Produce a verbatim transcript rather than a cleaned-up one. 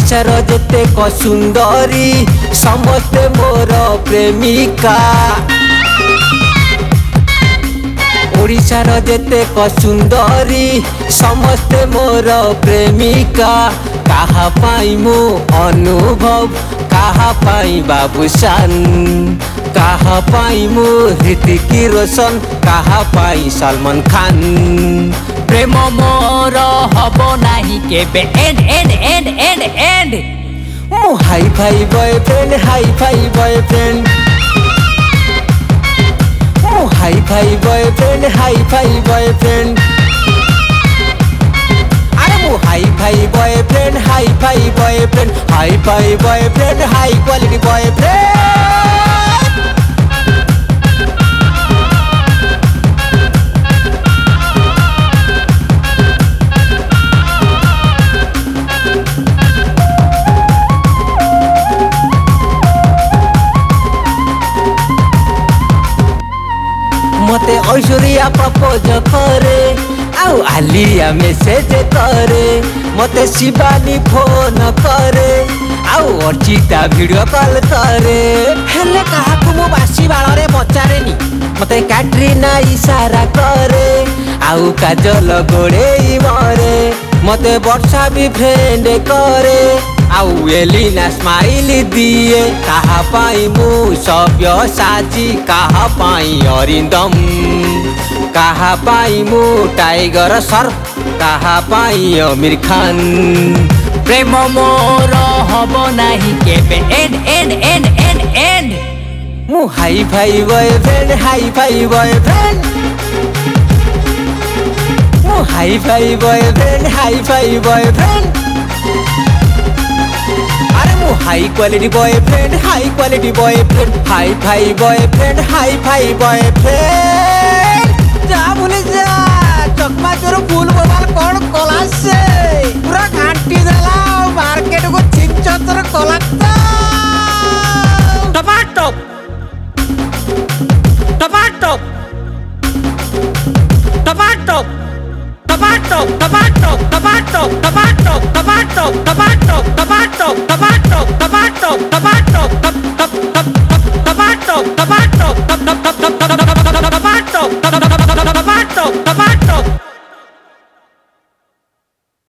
ओडिशार जेतेक सुंदरी समस्ते मोर प्रेमिका। ओडिशार जेतेक सुंदरी समस्ते मोर प्रेमिका। कहा पाई मु अनुभव कहा पाई बाबूशान। कहा पाई मु ऋतिक रोशन कहा पाई सलमान खान। प्रेम मोर हब नाही केबे end end end end end. मु hi-fi boyfriend hi-fi boyfriend. मु hi-fi boyfriend hi-fi boyfriend. अरे मु hi-fi boyfriend hi-fi boyfriend hi-fi boyfriend high quality boyfriend. मते ऐश्वर्या प्रपोज करे आउ आलिया मेसेज करे। मते Shivani phone करे आउ अर्चिता वीडियो कॉल करे। हेले काहाकु मु बासी बाଳରେ पचारेनी। मते कैटरीना इशारा करे आउ काजल गोड़ेई मरे। मते वर्षा भी फ्रेंड करे आउ एलिना स्माइल दिए। कहा पाई मु सब्यसाची कहा पाई अरिंदम। कहा पाई मु टाइगर श्रॉफ कहा पाई आमिर खान। प्रेम मोर हब नाही केबे end end end end end. मु hi-fi boyfriend hi-fi boyfriend. मु hi-fi boyfriend hi-fi boyfriend. अरे मु high quality boyfriend high quality boyfriend hi-fi boyfriend hi-fi boyfriend. जा बोले जा चकमा चोर फूल बवाल कौन कला से पूरा घाटी देला मार्केट को छिन चतर कला tomato tomato tomato tomato tomato tomato tomato tomato tomato tomato.